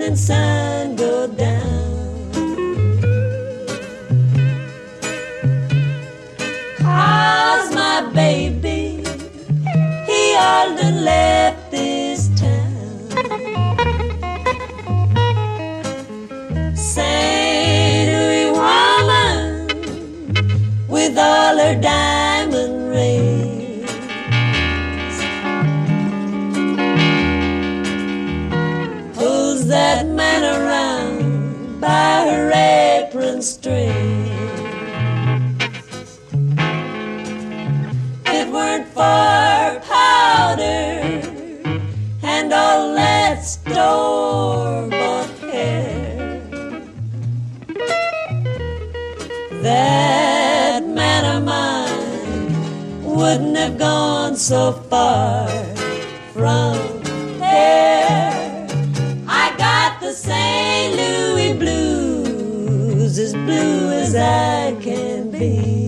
evening sun go down. How's my baby? He all done left this town. St. Louis woman with all her diamond rings, pulls that man around by her apron string. If it weren't for powder and all that store-bought hair, that man of mine wouldn't have gone so far from there. I got the St. Louis blues, as blue as I can be.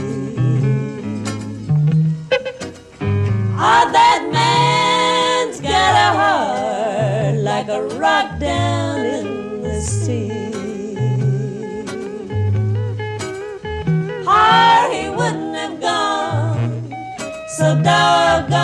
Oh, that man's got a heart like a rock down in the sea. Or he wouldn't have gone so doggone